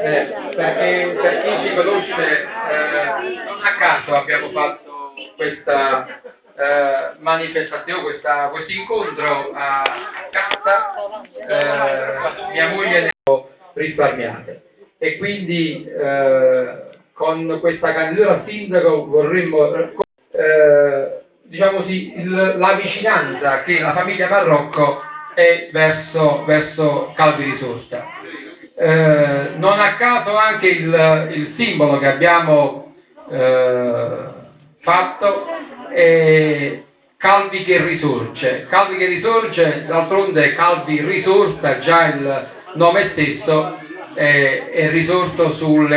Perché per chi ci conosce, non a caso abbiamo fatto questa manifestazione, questo incontro a casa, mia moglie ne ho risparmiate e quindi con questa candidatura a sindaco vorremmo diciamo così, la vicinanza che la famiglia Marrocco è verso Calvi Risorta. Non a caso anche il simbolo che abbiamo fatto è Calvi che risorge. Calvi che risorge, d'altronde Calvi Risorta, già il nome stesso è risorto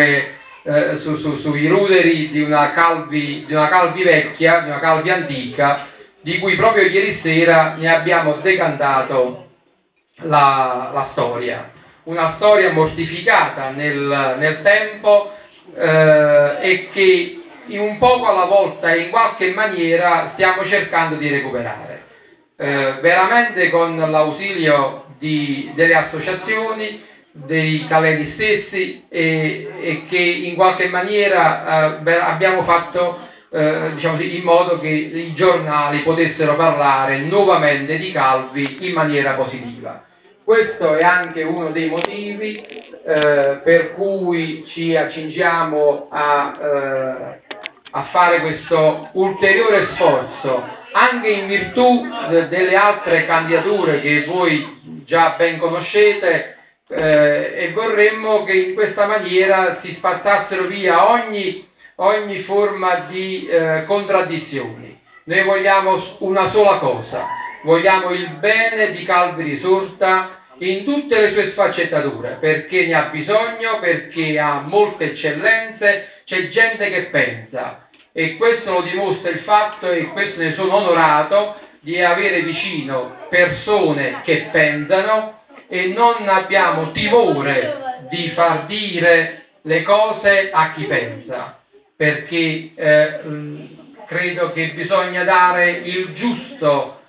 sui ruderi di una Calvi vecchia, di una Calvi antica, di cui proprio ieri sera ne abbiamo decantato la storia. Una storia mortificata nel tempo e che in un poco alla volta e in qualche maniera stiamo cercando di recuperare. Veramente con l'ausilio delle associazioni, dei caleni stessi e che in qualche maniera abbiamo fatto diciamo così, in modo che i giornali potessero parlare nuovamente di Calvi in maniera positiva. Questo è anche uno dei motivi per cui ci accingiamo a fare questo ulteriore sforzo, anche in virtù delle altre candidature che voi già ben conoscete, e vorremmo che in questa maniera si spazzassero via ogni forma di contraddizioni. Noi vogliamo una sola cosa, vogliamo il bene di Calvi Risorta in tutte le sue sfaccettature, perché ne ha bisogno, perché ha molte eccellenze, c'è gente che pensa e questo lo dimostra il fatto, e questo ne sono onorato, di avere vicino persone che pensano e non abbiamo timore di far dire le cose a chi pensa, perché credo che bisogna dare il giusto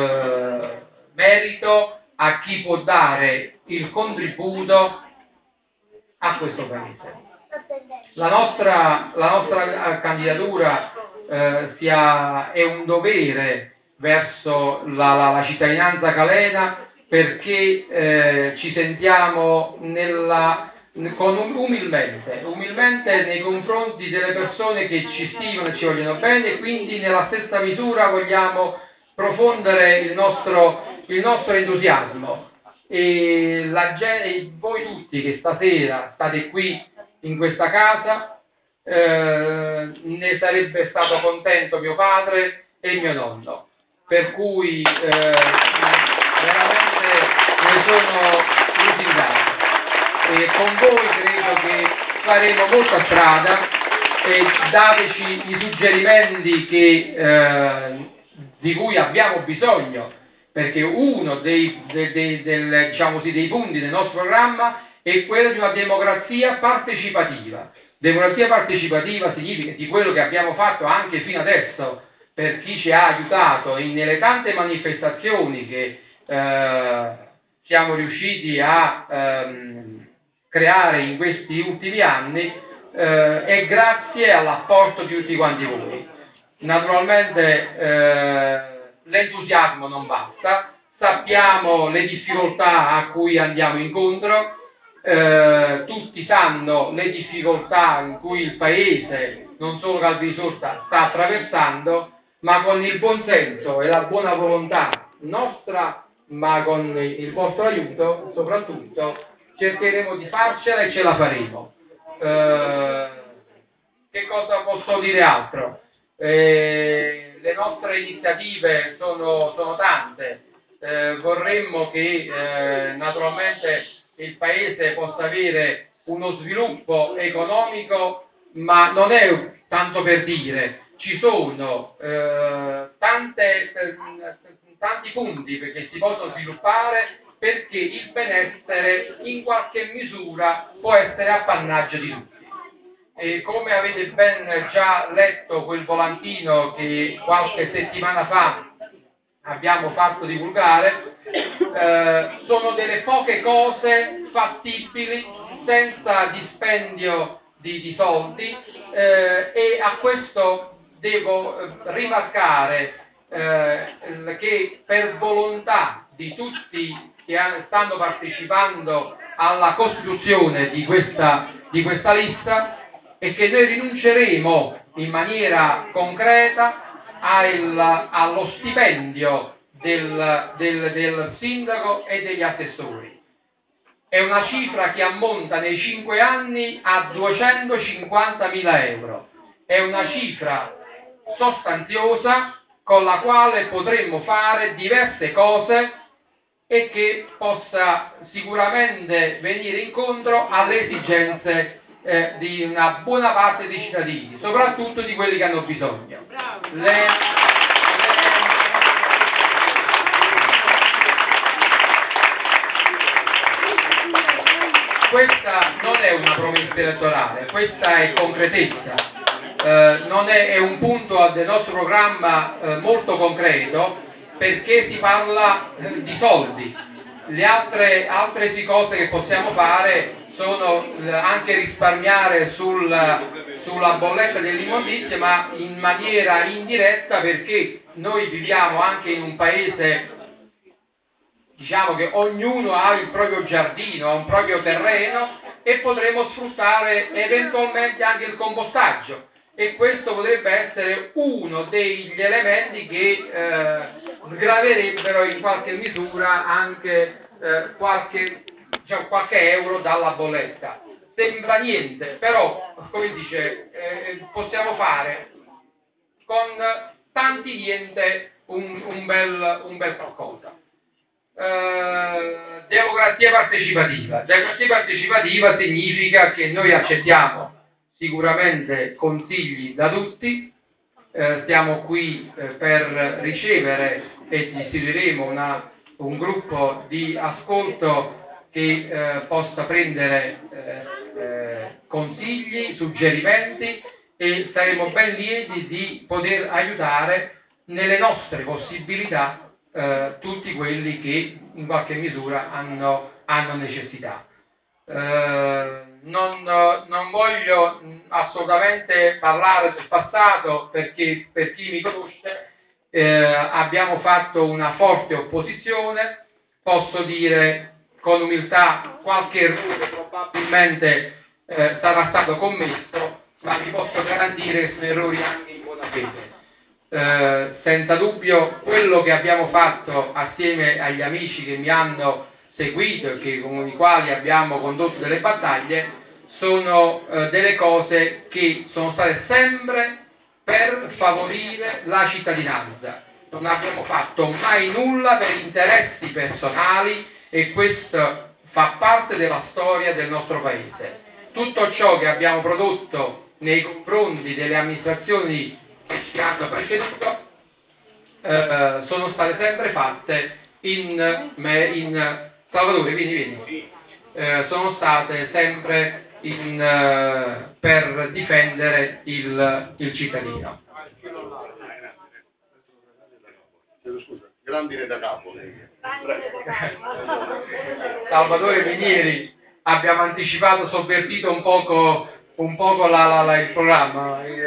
merito a chi può dare il contributo a questo Paese. La nostra candidatura è un dovere verso la cittadinanza calena, perché ci sentiamo umilmente nei confronti delle persone che ci stimano e ci vogliono bene, e quindi nella stessa misura vogliamo profondere il nostro entusiasmo. E voi tutti che stasera state qui in questa casa, ne sarebbe stato contento mio padre e mio nonno, per cui veramente ne sono lusingato e con voi credo che faremo molta strada, e dateci i suggerimenti di cui abbiamo bisogno, perché uno diciamo così, dei punti del nostro programma è quello di una democrazia partecipativa. Democrazia partecipativa significa di quello che abbiamo fatto anche fino adesso per chi ci ha aiutato nelle tante manifestazioni che siamo riusciti a creare in questi ultimi anni, e grazie all'apporto di tutti quanti voi. Naturalmente l'entusiasmo non basta, sappiamo le difficoltà a cui andiamo incontro, tutti sanno le difficoltà in cui il Paese, non solo Calvi Risorta, sta attraversando, ma con il buon senso e la buona volontà nostra, ma con il vostro aiuto soprattutto, cercheremo di farcela e ce la faremo. Che cosa posso dire altro? Le nostre iniziative sono tante, vorremmo che naturalmente il Paese possa avere uno sviluppo economico, ma non è tanto per dire, ci sono tanti punti perché si possono sviluppare, perché il benessere in qualche misura può essere appannaggio di tutti. E come avete ben già letto quel volantino che qualche settimana fa abbiamo fatto divulgare, sono delle poche cose fattibili senza dispendio di soldi, e a questo devo rimarcare che per volontà di tutti che stanno partecipando alla costruzione di questa lista, è che noi rinunceremo in maniera concreta allo stipendio del sindaco e degli assessori. È una cifra che ammonta nei 5 anni a 250.000 euro. È una cifra sostanziosa con la quale potremmo fare diverse cose e che possa sicuramente venire incontro alle esigenze di una buona parte dei cittadini, soprattutto di quelli che hanno bisogno. Questa non è una promessa elettorale, questa è concretezza. È un punto del nostro programma molto concreto, perché si parla di soldi. Le altre cose che possiamo fare sono anche risparmiare sulla bolletta dell'immondizia, ma in maniera indiretta, perché noi viviamo anche in un paese, diciamo, che ognuno ha il proprio giardino, ha un proprio terreno, e potremo sfruttare eventualmente anche il compostaggio, e questo potrebbe essere uno degli elementi che sgraverebbero in qualche misura anche qualche euro dalla bolletta. Sembra niente, però, come dice, possiamo fare con tanti niente un bel qualcosa. Democrazia partecipativa. Democrazia partecipativa significa che noi accettiamo sicuramente consigli da tutti, stiamo qui per ricevere, e istituiremo un gruppo di ascolto che possa prendere consigli, suggerimenti, e saremo ben lieti di poter aiutare nelle nostre possibilità tutti quelli che in qualche misura hanno necessità. Non voglio assolutamente parlare del passato, perché per chi mi conosce abbiamo fatto una forte opposizione. Posso dire con umiltà qualche errore probabilmente sarà stato commesso, ma vi posso garantire che sono errori anche in buona fede. Senza dubbio quello che abbiamo fatto assieme agli amici che mi hanno seguito e con i quali abbiamo condotto delle battaglie sono delle cose che sono state sempre per favorire la cittadinanza. Non abbiamo fatto mai nulla per interessi personali, e questo fa parte della storia del nostro paese. Tutto ciò che abbiamo prodotto nei confronti delle amministrazioni che ci hanno preceduto sono state sempre fatte Salvatore, vieni. Sono state sempre per difendere il cittadino. Grandine da capo. Salvatore Minieri, abbiamo anticipato, sovvertito un poco il programma.